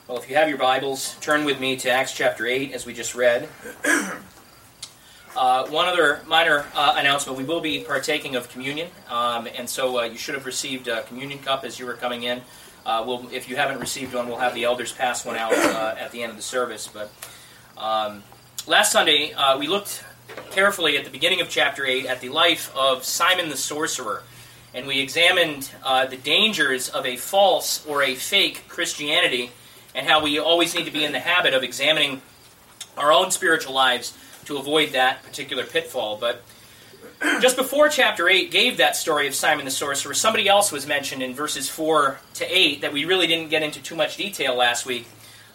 Well, if you have your Bibles, turn with me to Acts chapter 8, as we just read. One other minor announcement. We will be partaking of communion, and so you should have received a communion cup as you were coming in. If you haven't received one, we'll have the elders pass one out at the end of the service. But last Sunday, we looked carefully at the beginning of chapter 8 at the life of Simon the sorcerer, and we examined the dangers of a false or a fake Christianity, and how we always need to be in the habit of examining our own spiritual lives to avoid that particular pitfall. But just before chapter 8 gave that story of Simon the sorcerer, somebody else was mentioned in verses 4 to 8 that we really didn't get into too much detail last week,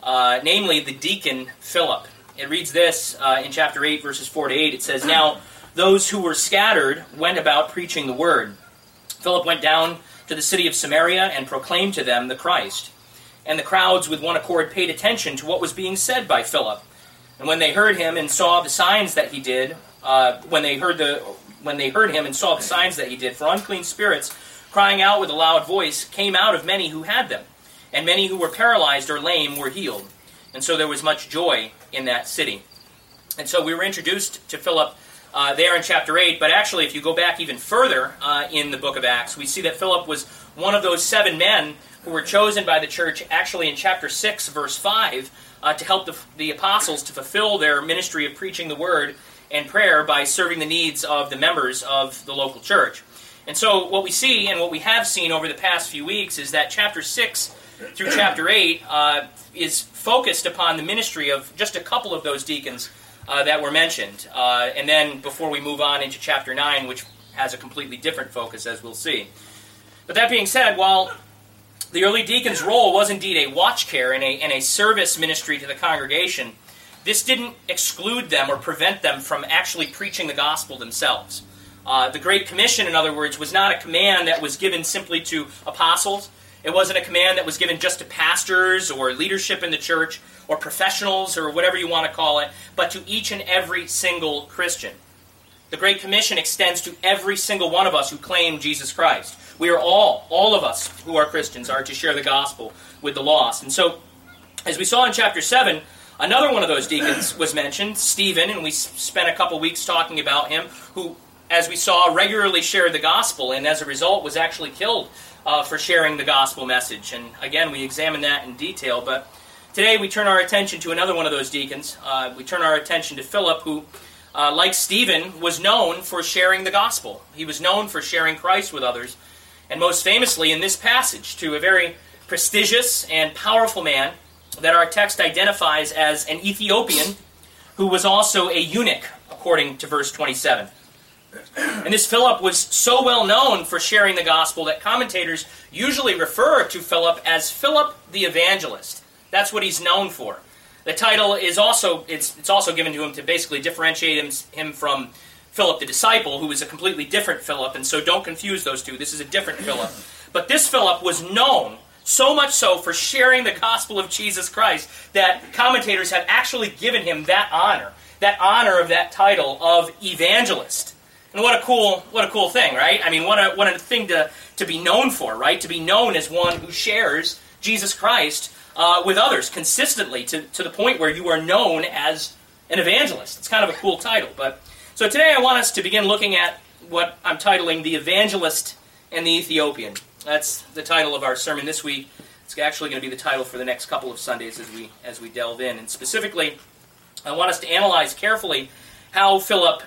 namely the deacon Philip. It reads this in chapter 8, verses 4 to 8. It says, "Now those who were scattered went about preaching the word. Philip went down to the city of Samaria and proclaimed to them the Christ. And the crowds with one accord paid attention to what was being said by Philip. And when they heard him and saw the signs that he did, when they heard him and saw the signs that he did, for unclean spirits, crying out with a loud voice, came out of many who had them, and many who were paralyzed or lame were healed. And so there was much joy in that city." And so we were introduced to Philip there in chapter 8, but actually if you go back even further in the book of Acts, we see that Philip was one of those 7 men who were chosen by the church actually in chapter 6, verse 5, to help the apostles to fulfill their ministry of preaching the word and prayer by serving the needs of the members of the local church. And so what we see and what we have seen over the past few weeks is that chapter 6 through chapter 8 is focused upon the ministry of just a couple of those deacons that were mentioned. And then before we move on into chapter 9, which has a completely different focus, as we'll see. But that being said, while the early deacon's role was indeed a watch care and a service ministry to the congregation, this didn't exclude them or prevent them from actually preaching the gospel themselves. The Great Commission, in other words, was not a command that was given simply to apostles. It wasn't a command that was given just to pastors or leadership in the church or professionals or whatever you want to call it, but to each and every single Christian. The Great Commission extends to every single one of us who claim Jesus Christ. We are all of us who are Christians are to share the gospel with the lost. And so, as we saw in chapter 7, another one of those deacons was mentioned, Stephen, and we spent a couple weeks talking about him, who, as we saw, regularly shared the gospel, and as a result was actually killed for sharing the gospel message. And again, we examined that in detail, but today we turn our attention to another one of those deacons. We turn our attention to Philip, who, like Stephen, was known for sharing the gospel. He was known for sharing Christ with others, and most famously in this passage to a very prestigious and powerful man that our text identifies as an Ethiopian who was also a eunuch, according to verse 27. And this Philip was so well known for sharing the gospel that commentators usually refer to Philip as Philip the Evangelist. That's what he's known for. The title is also given to him to basically differentiate him from Philip the disciple, who is a completely different Philip, and so don't confuse those two. This is a different Philip. But this Philip was known so much so for sharing the gospel of Jesus Christ that commentators have actually given him that honor of that title of evangelist. And what a cool thing, right? I mean, what a thing to be known for, right? To be known as one who shares Jesus Christ with others consistently to the point where you are known as an evangelist. It's kind of a cool title. So today I want us to begin looking at what I'm titling The Evangelist and the Ethiopian. That's the title of our sermon this week. It's actually going to be the title for the next couple of Sundays as we delve in. And specifically, I want us to analyze carefully how Philip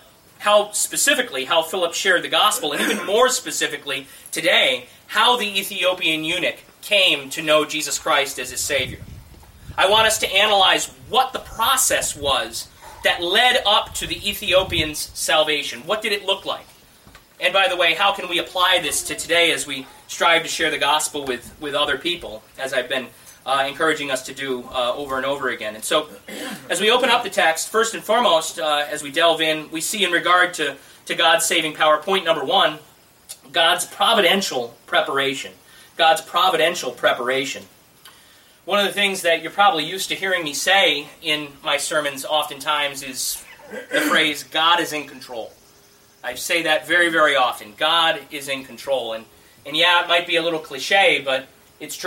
shared the gospel, and even more specifically today, how the Ethiopian eunuch came to know Jesus Christ as his Savior. I want us to analyze what the process was that led up to the Ethiopian's salvation. What did it look like? And by the way, how can we apply this to today as we strive to share the gospel with other people, as I've been encouraging us to do over and over again. And so, as we open up the text, first and foremost, as we delve in, we see in regard to God's saving power, point number 1, God's providential preparation. God's providential preparation. One of the things that you're probably used to hearing me say in my sermons oftentimes is the phrase, God is in control. I say that very, very often. God is in control. And yeah, it might be a little cliche, but it's true.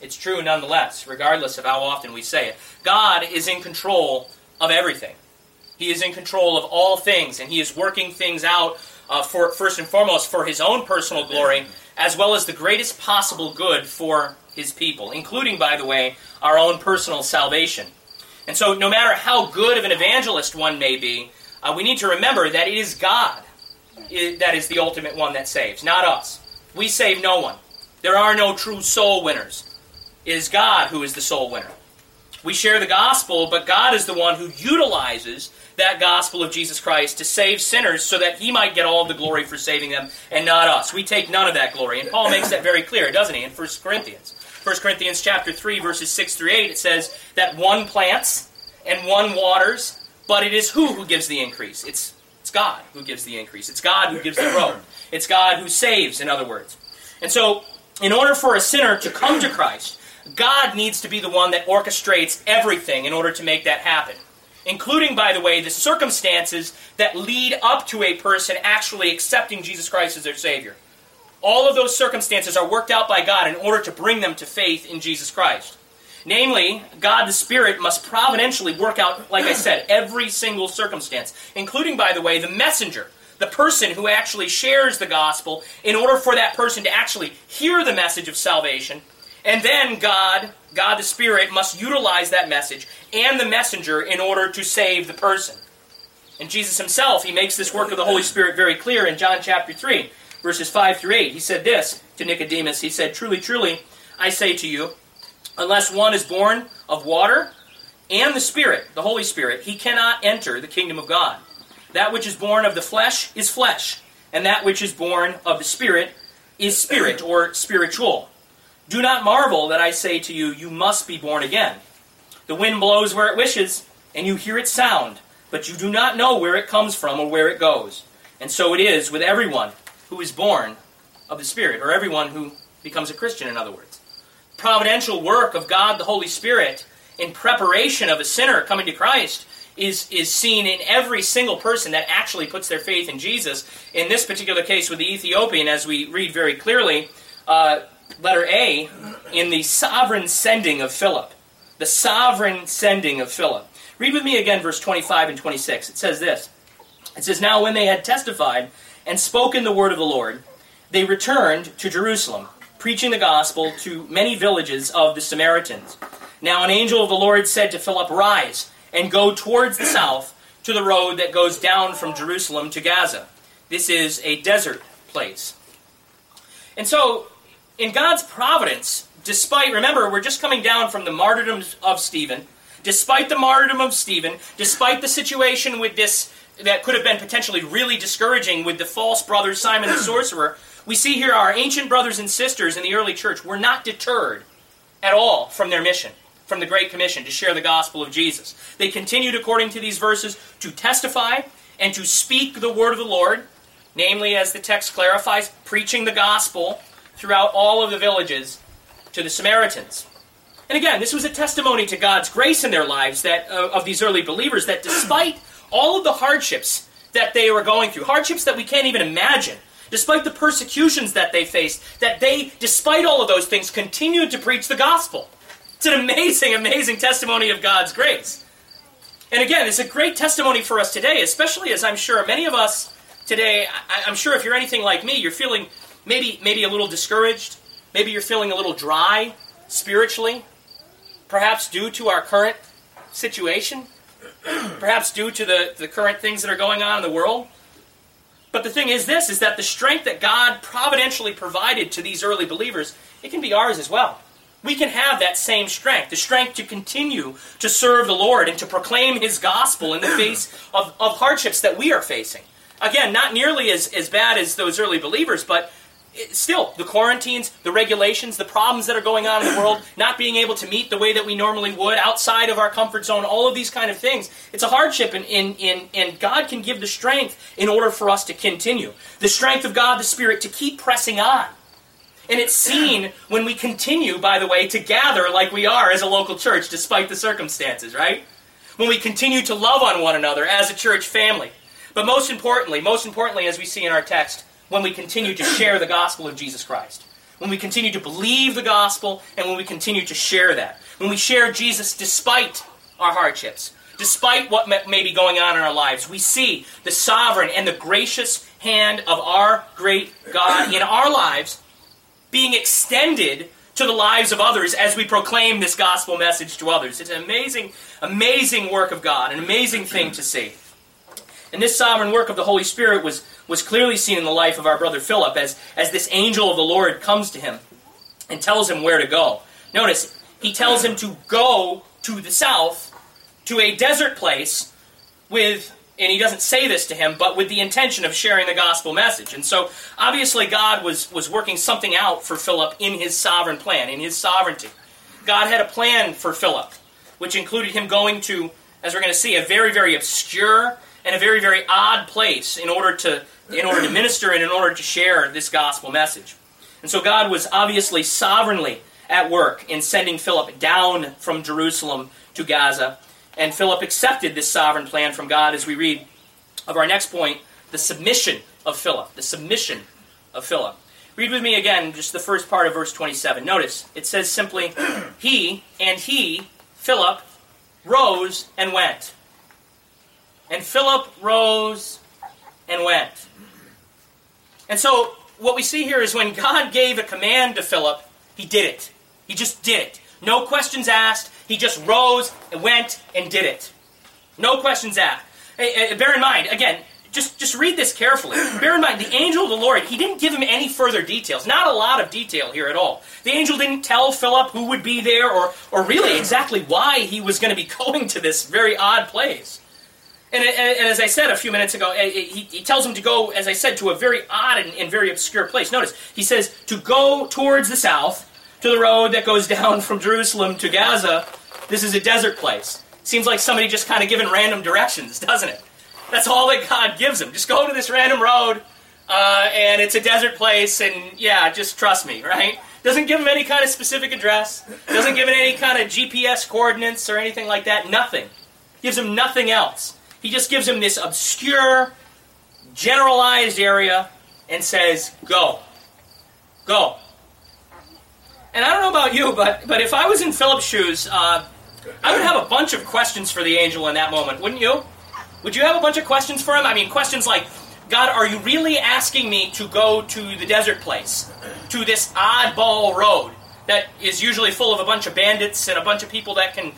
It's true nonetheless, regardless of how often we say it. God is in control of everything. He is in control of all things, and He is working things out for first and foremost for His own personal glory, as well as the greatest possible good for His people, including, by the way, our own personal salvation. And so no matter how good of an evangelist one may be, we need to remember that it is God that is the ultimate one that saves, not us. We save no one. There are no true soul winners. It is God who is the soul winner. We share the gospel, but God is the one who utilizes that gospel of Jesus Christ to save sinners so that He might get all of the glory for saving them and not us. We take none of that glory. And Paul makes that very clear, doesn't he, in 1 Corinthians? 1 Corinthians chapter 3, verses 6 through 8, it says that one plants and one waters, but it is who gives the increase? It's God who gives the increase. It's God who gives the growth. It's God who saves, in other words. And so, in order for a sinner to come to Christ, God needs to be the one that orchestrates everything in order to make that happen, including, by the way, the circumstances that lead up to a person actually accepting Jesus Christ as their Savior. All of those circumstances are worked out by God in order to bring them to faith in Jesus Christ. Namely, God the Spirit must providentially work out, like I said, every single circumstance, including, by the way, the messenger, the person who actually shares the gospel, in order for that person to actually hear the message of salvation. And then God the Spirit, must utilize that message and the messenger in order to save the person. And Jesus Himself, He makes this work of the Holy Spirit very clear in John chapter 3, verses 5 through 8. He said this to Nicodemus. He said, "Truly, truly, I say to you, unless one is born of water and the Spirit, the Holy Spirit, he cannot enter the kingdom of God. That which is born of the flesh is flesh, and that which is born of the Spirit is spirit," or spiritual. "Do not marvel that I say to you, you must be born again. The wind blows where it wishes, and you hear its sound, but you do not know where it comes from or where it goes. And so it is with everyone who is born of the Spirit," or everyone who becomes a Christian, in other words. Providential work of God the Holy Spirit in preparation of a sinner coming to Christ is seen in every single person that actually puts their faith in Jesus. In this particular case with the Ethiopian, as we read very clearly, letter A, in the sovereign sending of Philip. The sovereign sending of Philip. Read with me again verse 25 and 26. It says this. It says, "Now when they had testified and spoken the word of the Lord, they returned to Jerusalem, preaching the gospel to many villages of the Samaritans. Now an angel of the Lord said to Philip, 'Rise and go towards the south to the road that goes down from Jerusalem to Gaza. This is a desert place.'" And so, in God's providence, despite, remember, we're just coming down from the martyrdom of Stephen, despite the martyrdom of Stephen, despite the situation with this that could have been potentially really discouraging with the false brother Simon the sorcerer, we see here our ancient brothers and sisters in the early church were not deterred at all from their mission, from the Great Commission to share the gospel of Jesus. They continued, according to these verses, to testify and to speak the word of the Lord, namely, as the text clarifies, preaching the gospel throughout all of the villages to the Samaritans. And again, this was a testimony to God's grace in their lives that of these early believers, that despite all of the hardships that they were going through, hardships that we can't even imagine, despite the persecutions that they faced, that they, despite all of those things, continued to preach the gospel. It's an amazing, amazing testimony of God's grace. And again, it's a great testimony for us today, especially as I'm sure many of us today, I'm sure if you're anything like me, you're feeling maybe a little discouraged, maybe you're feeling a little dry spiritually, perhaps due to our current situation, perhaps due to the current things that are going on in the world. But the thing is this, is that the strength that God providentially provided to these early believers, it can be ours as well. We can have that same strength, the strength to continue to serve the Lord and to proclaim His gospel in the face of hardships that we are facing. Again, not nearly as bad as those early believers, but still, the quarantines, the regulations, the problems that are going on in the world, not being able to meet the way that we normally would, outside of our comfort zone, all of these kind of things. It's a hardship, and God can give the strength in order for us to continue. The strength of God, the Spirit, to keep pressing on. And it's seen when we continue, by the way, to gather like we are as a local church, despite the circumstances, right? When we continue to love on one another as a church family. But most importantly, as we see in our text, when we continue to share the gospel of Jesus Christ. when we continue to believe the gospel, and when we continue to share that. When we share Jesus despite our hardships, despite what may be going on in our lives, we see the sovereign and the gracious hand of our great God in our lives being extended to the lives of others as we proclaim this gospel message to others. It's an amazing, amazing work of God, an amazing thing to see. And this sovereign work of the Holy Spirit was clearly seen in the life of our brother Philip as this angel of the Lord comes to him and tells him where to go. Notice, he tells him to go to the south, to a desert place with, and he doesn't say this to him, but with the intention of sharing the gospel message. And so, obviously, God was working something out for Philip in his sovereign plan, in his sovereignty. God had a plan for Philip, which included him going to, as we're going to see, a very, very obscure and a very, very odd place in order to minister and in order to share this gospel message. And so God was obviously sovereignly at work in sending Philip down from Jerusalem to Gaza. And Philip accepted this sovereign plan from God as we read of our next point, the submission of Philip. The submission of Philip. Read with me again just the first part of verse 27. Notice, it says simply, he, Philip, rose and went. And Philip rose and went. And so, what we see here is when God gave a command to Philip, he did it. He just did it. No questions asked. He just rose and went and did it. No questions asked. Bear in mind, again, just read this carefully. Bear in mind, the angel of the Lord, he didn't give him any further details. Not a lot of detail here at all. The angel didn't tell Philip who would be there or really exactly why he was going to be going to this very odd place. And as I said a few minutes ago, he tells him to go, as I said, to a very odd and very obscure place. Notice, he says to go towards the south, to the road that goes down from Jerusalem to Gaza. This is a desert place. Seems like somebody just kind of giving random directions, doesn't it? That's all that God gives him. Just go to this random road, and it's a desert place, and yeah, just trust me, right? Doesn't give him any kind of specific address. Doesn't give him any kind of GPS coordinates or anything like that. Nothing. Gives him nothing else. He just gives him this obscure, generalized area and says, go. Go. And I don't know about you, but if I was in Philip's shoes, I would have a bunch of questions for the angel in that moment, wouldn't you? Would you have a bunch of questions for him? I mean, questions like, God, are you really asking me to go to the desert place? To this oddball road that is usually full of a bunch of bandits and a bunch of people that can,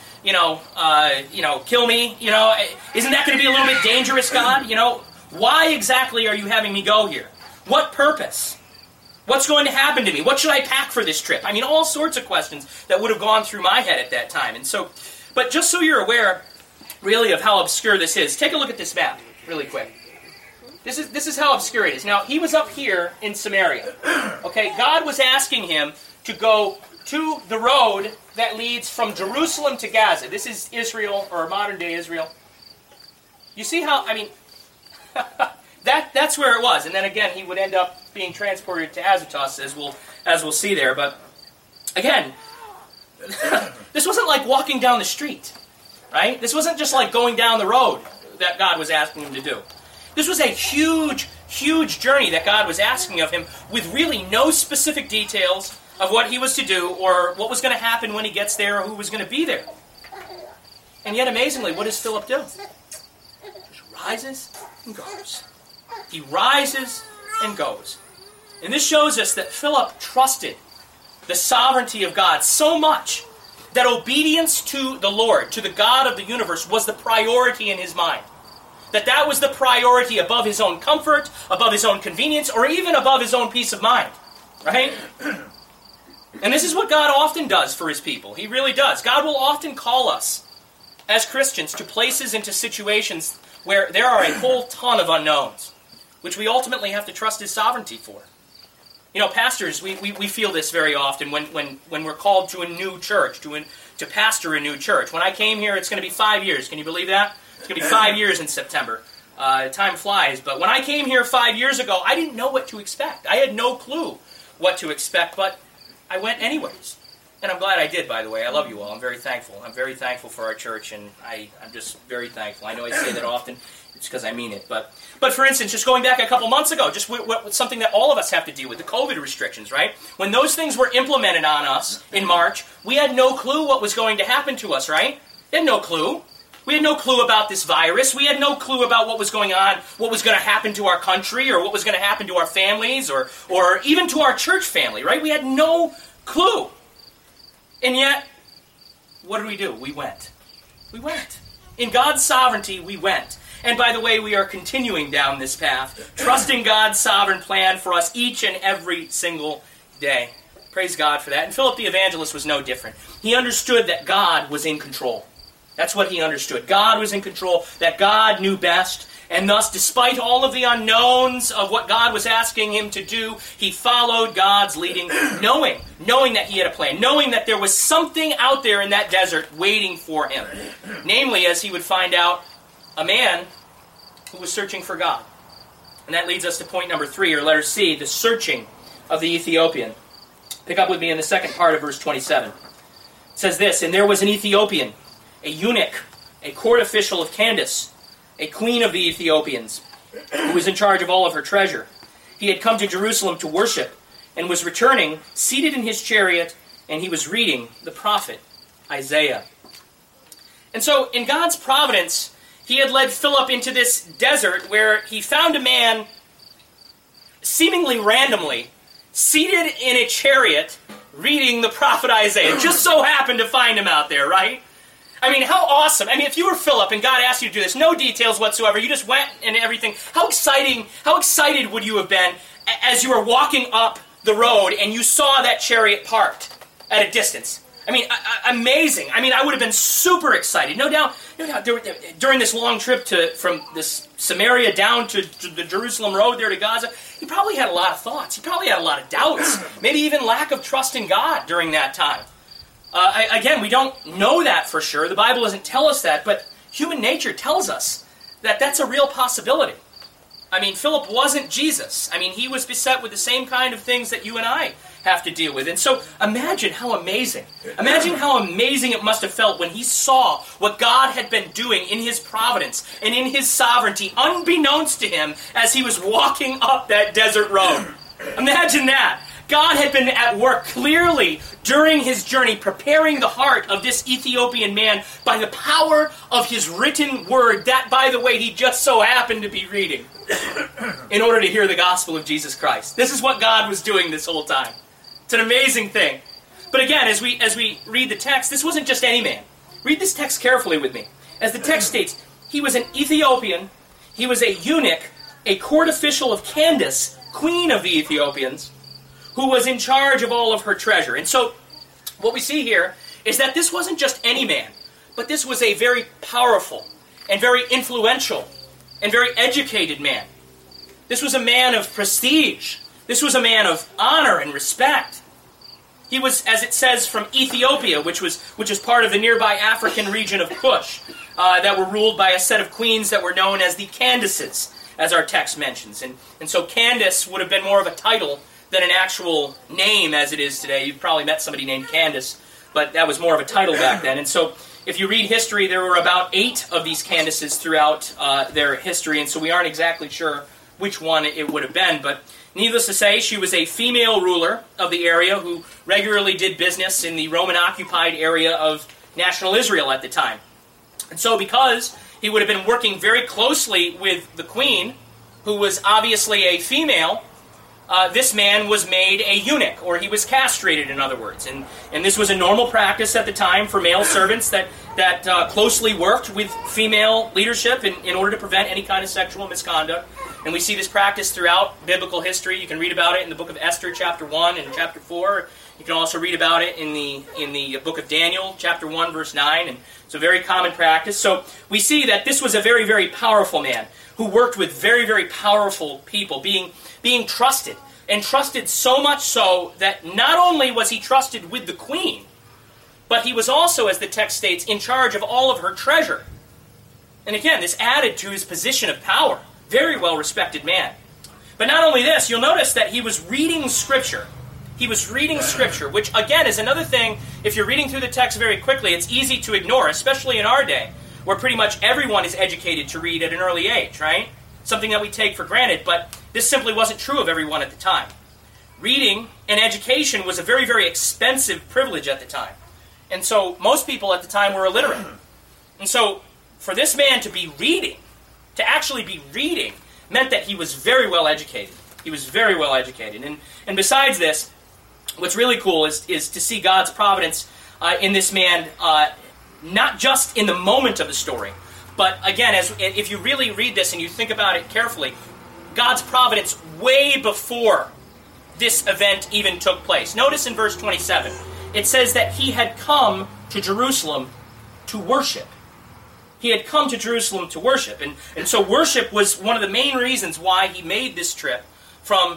kill me? Isn't that going to be a little bit dangerous, God? Why exactly are you having me go here? What purpose? What's going to happen to me? What should I pack for this trip? I mean, all sorts of questions that would have gone through my head at that time. And so, but just so you're aware, really, of how obscure this is, take a look at this map, really quick. This is how obscure it is. Now, he was up here in Samaria. Okay, God was asking him to go to the road that leads from Jerusalem to Gaza. This is Israel, or modern-day Israel. You see how, I mean, that's where it was. And then again, he would end up being transported to Azotus, as we'll see there. But again, this wasn't like walking down the street, right? This wasn't just like going down the road that God was asking him to do. This was a huge, huge journey that God was asking of him with really no specific details of what he was to do or what was going to happen when he gets there or who was going to be there. And yet, amazingly, what does Philip do? Just rises and goes. He rises and goes. And this shows us that Philip trusted the sovereignty of God so much that obedience to the Lord, to the God of the universe, was the priority in his mind. That was the priority above his own comfort, above his own convenience, or even above his own peace of mind. Right? And this is what God often does for his people. He really does. God will often call us, as Christians, to places and to situations where there are a whole ton of unknowns, which we ultimately have to trust his sovereignty for. Pastors, we feel this very often when we're called to a new church, to pastor a new church. When I came here, it's going to be 5 years. Can you believe that? It's going to be 5 years in September. Time flies. But when I came here 5 years ago, I didn't know what to expect. I had no clue what to expect, but I went anyways. And I'm glad I did, by the way. I love you all. I'm very thankful. I'm very thankful for our church, and I'm just very thankful. I know I say that often. It's because I mean it. But for instance, just going back a couple months ago, just something that all of us have to deal with, the COVID restrictions, right? When those things were implemented on us in March, we had no clue what was going to happen to us, right? We had no clue. We had no clue about this virus. We had no clue about what was going on, what was going to happen to our country, or what was going to happen to our families, or even to our church family, right? We had no clue. And yet, what did we do? We went. We went. In God's sovereignty, we went. And by the way, we are continuing down this path, trusting God's sovereign plan for us each and every single day. Praise God for that. And Philip the evangelist was no different. He understood that God was in control. That's what he understood. God was in control, that God knew best, and thus, despite all of the unknowns of what God was asking him to do, he followed God's leading, knowing that he had a plan, knowing that there was something out there in that desert waiting for him. Namely, as he would find out, a man who was searching for God. And that leads us to point number 3, or letter C, the searching of the Ethiopian. Pick up with me in the second part of verse 27. It says this, "And there was an Ethiopian, a eunuch, a court official of Candace, a queen of the Ethiopians, who was in charge of all of her treasure. He had come to Jerusalem to worship, and was returning, seated in his chariot, and he was reading the prophet Isaiah." And so, in God's providence, he had led Philip into this desert where he found a man, seemingly randomly, seated in a chariot, reading the prophet Isaiah. Just so happened to find him out there, right? I mean, how awesome. I mean, if you were Philip and God asked you to do this, no details whatsoever, you just went and everything, how excited would you have been as you were walking up the road and you saw that chariot parked at a distance? I mean, amazing. I mean, I would have been super excited. No doubt, during this long trip from this Samaria down to the Jerusalem road there to Gaza, he probably had a lot of thoughts. He probably had a lot of doubts, maybe even lack of trust in God during that time. Again, we don't know that for sure. The Bible doesn't tell us that, but human nature tells us that that's a real possibility. I mean, Philip wasn't Jesus. I mean, he was beset with the same kind of things that you and I have to deal with. And so imagine how amazing it must have felt when he saw what God had been doing in his providence and in his sovereignty, unbeknownst to him, as he was walking up that desert road. Imagine that. God had been at work clearly during his journey, preparing the heart of this Ethiopian man by the power of his written word that, by the way, he just so happened to be reading in order to hear the gospel of Jesus Christ. This is what God was doing this whole time. It's an amazing thing. But again, as we read the text, this wasn't just any man. Read this text carefully with me. As the text states, he was an Ethiopian, he was a eunuch, a court official of Candace, queen of the Ethiopians, who was in charge of all of her treasure. And so, what we see here is that this wasn't just any man, but this was a very powerful and very influential and very educated man. This was a man of prestige. This was a man of honor and respect. He was, as it says, from Ethiopia, which is part of the nearby African region of Kush, that were ruled by a set of queens that were known as the Candaces, as our text mentions. And so Candace would have been more of a title than an actual name as it is today. You've probably met somebody named Candace, but that was more of a title back then. And so if you read history, there were about 8 of these Candaces throughout their history, and so we aren't exactly sure which one it would have been. But needless to say, she was a female ruler of the area who regularly did business in the Roman-occupied area of national Israel at the time. And so because he would have been working very closely with the queen, who was obviously a female, this man was made a eunuch, or he was castrated, in other words. And this was a normal practice at the time for male servants that closely worked with female leadership in order to prevent any kind of sexual misconduct. And we see this practice throughout biblical history. You can read about it in the book of Esther, chapter 1 and chapter 4. You can also read about it in the book of Daniel, chapter 1, verse 9. And it's a very common practice. So we see that this was a very, very powerful man who worked with very, very powerful people, being trusted, and trusted so much so that not only was he trusted with the queen, but he was also, as the text states, in charge of all of her treasure. And again, this added to his position of power. Very well-respected man. But not only this, you'll notice that he was reading Scripture. He was reading Scripture, which, again, is another thing, if you're reading through the text very quickly, it's easy to ignore, especially in our day, where pretty much everyone is educated to read at an early age, right? Something that we take for granted, but this simply wasn't true of everyone at the time. Reading and education was a very, very expensive privilege at the time. And so most people at the time were illiterate. And so for this man to be reading, to actually be reading, meant that he was very well educated. He was very well educated. And besides this, what's really cool is to see God's providence in this man, not just in the moment of the story, but again, if you really read this and you think about it carefully, God's providence way before this event even took place. Notice in verse 27, it says that he had come to Jerusalem to worship. He had come to Jerusalem to worship. And so worship was one of the main reasons why he made this trip from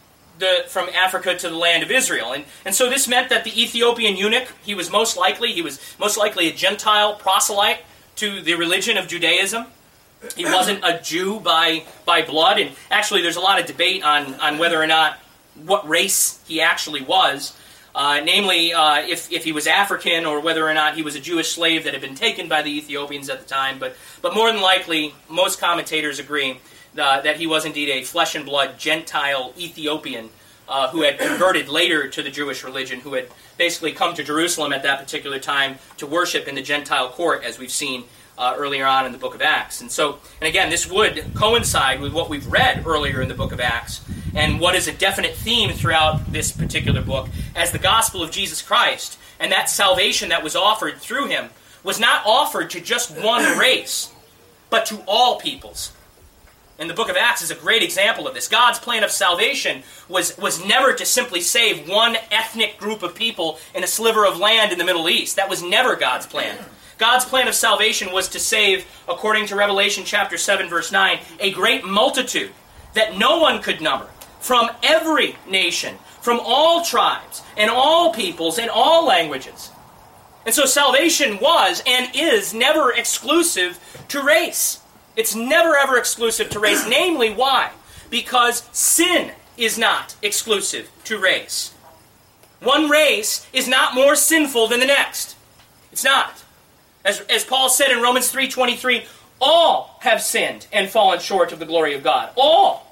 Africa to the land of Israel. And so this meant that the Ethiopian eunuch, he was most likely a Gentile proselyte to the religion of Judaism. He wasn't a Jew by blood. And actually there's a lot of debate on whether or not what race he actually was. Namely, if he was African or whether or not he was a Jewish slave that had been taken by the Ethiopians at the time. But more than likely, most commentators agree that he was indeed a flesh and blood Gentile Ethiopian who had converted later to the Jewish religion, who had basically come to Jerusalem at that particular time to worship in the Gentile court, as we've seen earlier on in the book of Acts. And again, this would coincide with what we've read earlier in the book of Acts, and what is a definite theme throughout this particular book, as the gospel of Jesus Christ and that salvation that was offered through him was not offered to just one race, but to all peoples. And the book of Acts is a great example of this. God's plan of salvation was never to simply save one ethnic group of people in a sliver of land in the Middle East. That was never God's plan. God's plan of salvation was to save, according to Revelation chapter 7, verse 9, a great multitude that no one could number, from every nation, from all tribes, and all peoples, and all languages. And so salvation was and is never exclusive to race. It's never ever exclusive to race. Namely, why? Because sin is not exclusive to race. One race is not more sinful than the next. It's not. As Paul said in Romans 3:23, all have sinned and fallen short of the glory of God. All.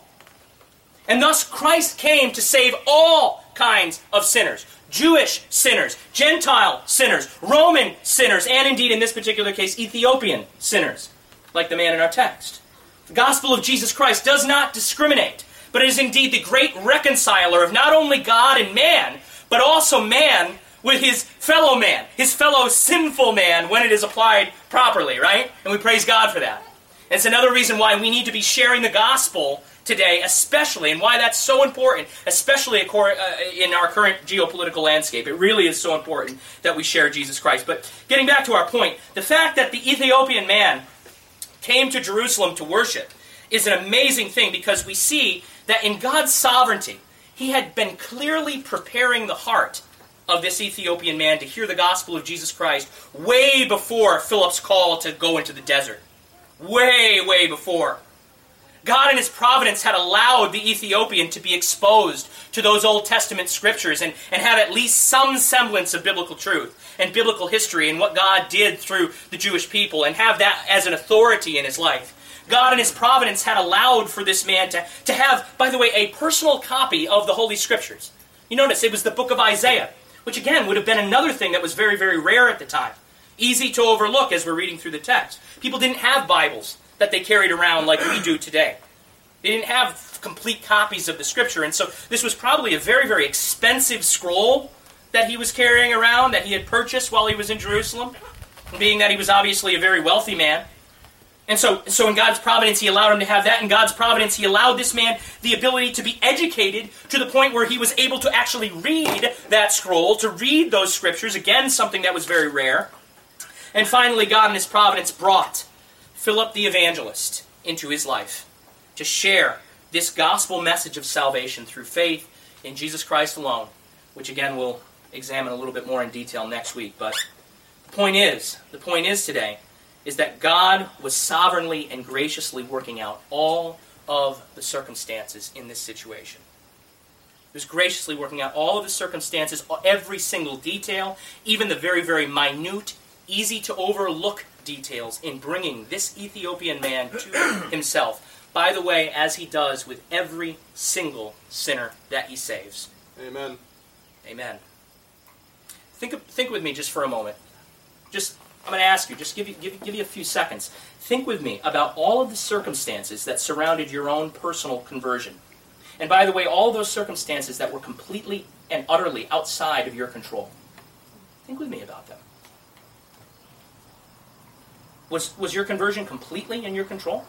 And thus Christ came to save all kinds of sinners. Jewish sinners, Gentile sinners, Roman sinners, and indeed in this particular case, Ethiopian sinners, like the man in our text. The gospel of Jesus Christ does not discriminate, but it is indeed the great reconciler of not only God and man, but also man with his fellow man, his fellow sinful man, when it is applied properly, right? And we praise God for that. And it's another reason why we need to be sharing the gospel today, especially, and why that's so important, especially in our current geopolitical landscape. It really is so important that we share Jesus Christ. But getting back to our point, the fact that the Ethiopian man came to Jerusalem to worship is an amazing thing, because we see that in God's sovereignty, he had been clearly preparing the heart of this Ethiopian man to hear the gospel of Jesus Christ way before Philip's call to go into the desert. Way, way before. God in his providence had allowed the Ethiopian to be exposed to those Old Testament scriptures and have at least some semblance of biblical truth and biblical history and what God did through the Jewish people, and have that as an authority in his life. God in his providence had allowed for this man to have, by the way, a personal copy of the Holy Scriptures. You notice it was the book of Isaiah, which again would have been another thing that was very, very rare at the time. Easy to overlook as we're reading through the text. People didn't have Bibles that they carried around like we do today. They didn't have complete copies of the Scripture, and so this was probably a very, very expensive scroll that he was carrying around, that he had purchased while he was in Jerusalem, being that he was obviously a very wealthy man. And so in God's providence, he allowed him to have that. In God's providence, he allowed this man the ability to be educated to the point where he was able to actually read that scroll, to read those Scriptures, again, something that was very rare. And finally, God in his providence brought Philip the evangelist into his life to share this gospel message of salvation through faith in Jesus Christ alone, which again we'll examine a little bit more in detail next week. But the point is today, is that God was sovereignly and graciously working out all of the circumstances in this situation. He was graciously working out all of the circumstances, every single detail, even the very, very minute, easy to overlook details in bringing this Ethiopian man to himself. By the way, as he does with every single sinner that he saves. Amen. Amen. Think with me just for a moment. I'm going to ask you, just give you a few seconds. Think with me about all of the circumstances that surrounded your own personal conversion. And by the way, all those circumstances that were completely and utterly outside of your control. Think with me about them. Was your conversion completely in your control?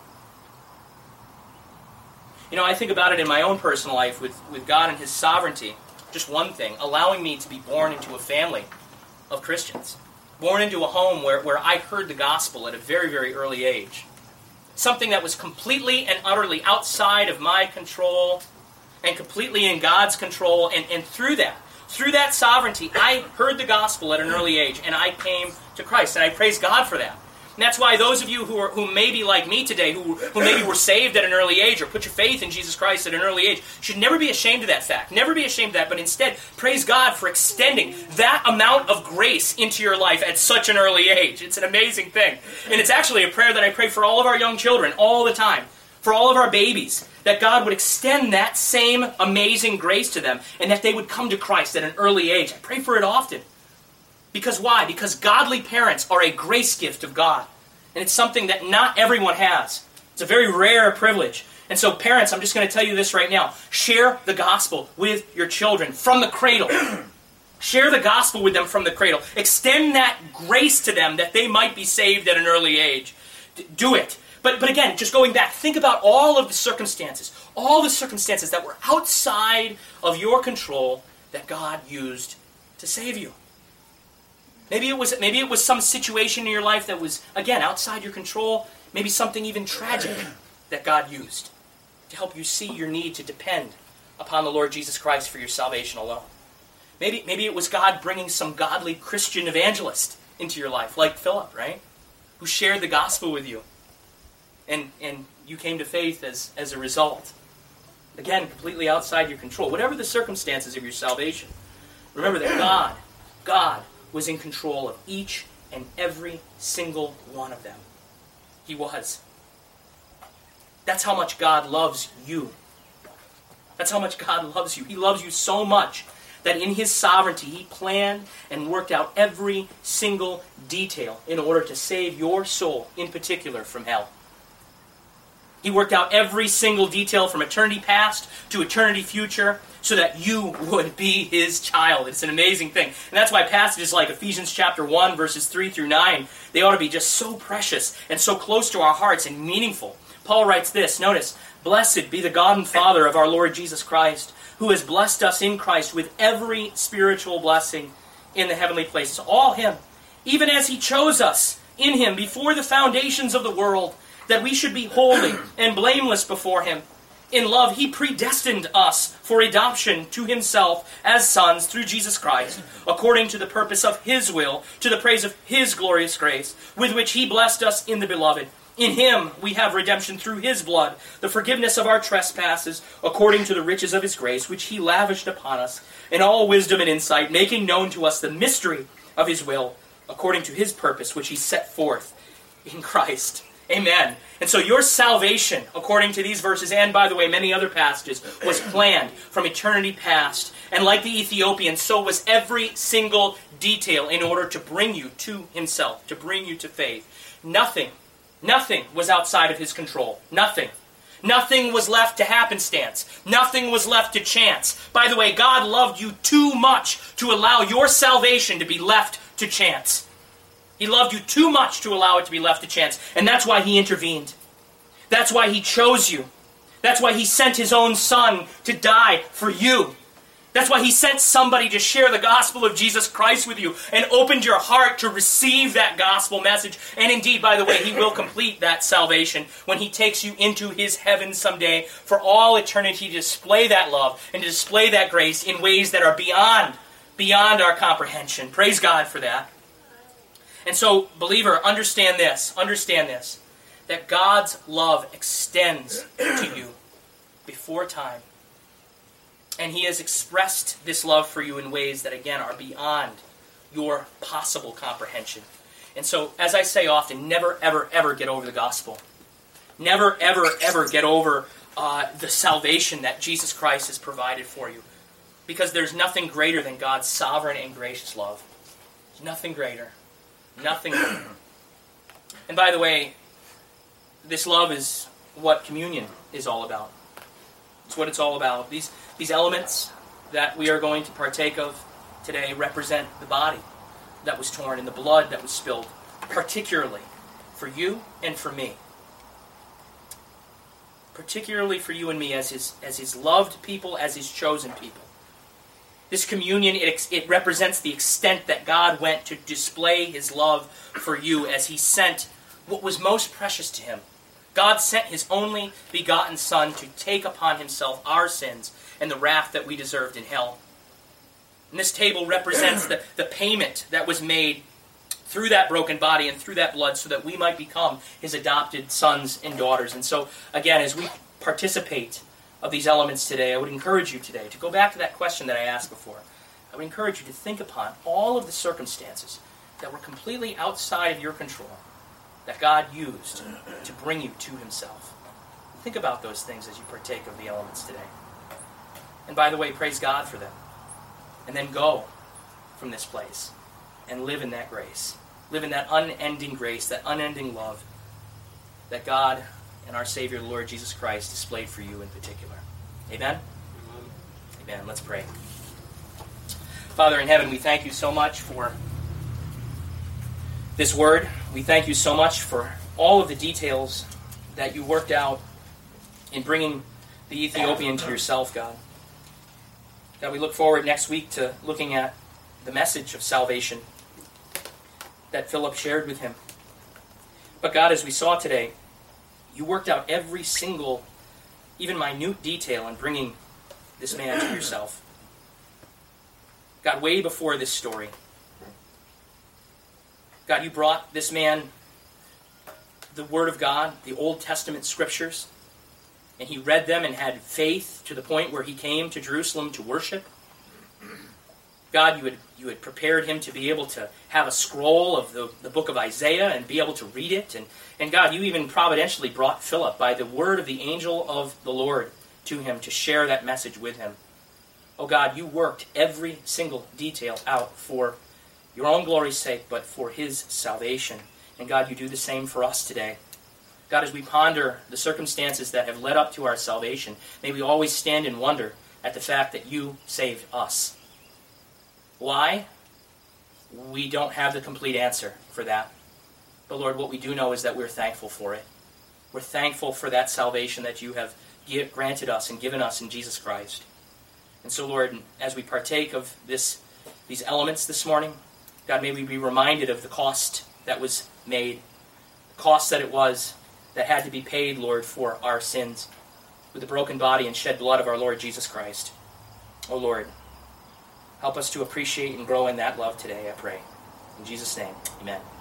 You know, I think about it in my own personal life with God and His sovereignty. Just one thing, allowing me to be born into a family of Christians. Born into a home where I heard the gospel at a very, very early age. Something that was completely and utterly outside of my control and completely in God's control. And through that sovereignty, I heard the gospel at an early age and I came to Christ. And I praise God for that. And that's why those of you who may be like me today, who maybe were saved at an early age or put your faith in Jesus Christ at an early age, should never be ashamed of that fact. Never be ashamed of that, but instead praise God for extending that amount of grace into your life at such an early age. It's an amazing thing. And it's actually a prayer that I pray for all of our young children all the time, for all of our babies, that God would extend that same amazing grace to them and that they would come to Christ at an early age. I pray for it often. Because why? Because godly parents are a grace gift of God. And it's something that not everyone has. It's a very rare privilege. And so parents, I'm just going to tell you this right now. Share the gospel with your children from the cradle. Share the gospel with them from the cradle. Extend that grace to them that they might be saved at an early age. Do it. But again, just going back, think about all of the circumstances. All the circumstances that were outside of your control that God used to save you. Maybe it was some situation in your life that was, again, outside your control. Maybe something even tragic that God used to help you see your need to depend upon the Lord Jesus Christ for your salvation alone. Maybe it was God bringing some godly Christian evangelist into your life, like Philip, right? Who shared the gospel with you. And you came to faith as a result. Again, completely outside your control. Whatever the circumstances of your salvation, remember that God was in control of each and every single one of them. He was. That's how much God loves you. That's how much God loves you. He loves you so much that in His sovereignty, He planned and worked out every single detail in order to save your soul, in particular, from hell. He worked out every single detail from eternity past to eternity future so that you would be His child. It's an amazing thing. And that's why passages like Ephesians chapter 1, verses 3 through 9, they ought to be just so precious and so close to our hearts and meaningful. Paul writes this, notice, "Blessed be the God and Father of our Lord Jesus Christ, who has blessed us in Christ with every spiritual blessing in the heavenly places." All Him, even as He chose us in Him before the foundations of the world, that we should be holy and blameless before Him. In love, He predestined us for adoption to Himself as sons through Jesus Christ, according to the purpose of His will, to the praise of His glorious grace, with which He blessed us in the Beloved. In Him we have redemption through His blood, the forgiveness of our trespasses, according to the riches of His grace, which He lavished upon us, in all wisdom and insight, making known to us the mystery of His will, according to His purpose, which He set forth in Christ. Amen. And so your salvation, according to these verses, and by the way, many other passages, was planned from eternity past. And like the Ethiopian, so was every single detail in order to bring you to Himself, to bring you to faith. Nothing was outside of His control. Nothing. Nothing was left to happenstance. Nothing was left to chance. By the way, God loved you too much to allow your salvation to be left to chance. He loved you too much to allow it to be left to chance. And that's why He intervened. That's why He chose you. That's why He sent His own Son to die for you. That's why He sent somebody to share the gospel of Jesus Christ with you and opened your heart to receive that gospel message. And indeed, by the way, He will complete that salvation when He takes you into His heaven someday for all eternity to display that love and to display that grace in ways that are beyond our comprehension. Praise God for that. And so, believer, understand this, that God's love extends to you before time. And he has expressed this love for you in ways that, again, are beyond your possible comprehension. And so, as I say often, never, ever, ever get over the gospel. Never, ever, ever get over the salvation that Jesus Christ has provided for you. Because there's nothing greater than God's sovereign and gracious love. There's nothing greater. Nothing greater. And by the way, this love is what communion is all about. It's what it's all about. These elements that we are going to partake of today represent the body that was torn and the blood that was spilled, particularly for you and for me. Particularly for you and me as his loved people, as his chosen people. This communion, it represents the extent that God went to display his love for you as he sent what was most precious to him. God sent his only begotten Son to take upon himself our sins and the wrath that we deserved in hell. And this table represents the payment that was made through that broken body and through that blood so that we might become his adopted sons and daughters. And so, again, as we participate of these elements today, I would encourage you today to go back to that question that I asked before. I would encourage you to think upon all of the circumstances that were completely outside of your control that God used to bring you to himself. Think about those things as you partake of the elements today. And by the way, praise God for them. And then go from this place and live in that grace. Live in that unending grace, that unending love that God and our Savior, the Lord Jesus Christ, displayed for you in particular. Amen? Amen. Let's pray. Father in heaven, we thank you so much for this word. We thank you so much for all of the details that you worked out in bringing the Ethiopian to yourself, God. God, we look forward next week to looking at the message of salvation that Philip shared with him. But God, as we saw today, you worked out every single, even minute detail in bringing this man to yourself. God, way before this story, God, you brought this man the Word of God, the Old Testament Scriptures, and he read them and had faith to the point where he came to Jerusalem to worship. God, you had prepared him to be able to have a scroll of the book of Isaiah and be able to read it. And God, you even providentially brought Philip by the word of the angel of the Lord to him to share that message with him. Oh God, you worked every single detail out for your own glory's sake, but for his salvation. And God, you do the same for us today. God, as we ponder the circumstances that have led up to our salvation, may we always stand in wonder at the fact that you saved us. Why? We don't have the complete answer for that. But Lord, what we do know is that we're thankful for it. We're thankful for that salvation that you have granted us and given us in Jesus Christ. And so, Lord, as we partake of these elements this morning, God, may we be reminded of the cost that was made, the cost that it was that had to be paid, Lord, for our sins with the broken body and shed blood of our Lord Jesus Christ. Oh, Lord, help us to appreciate and grow in that love today, I pray. In Jesus' name, amen.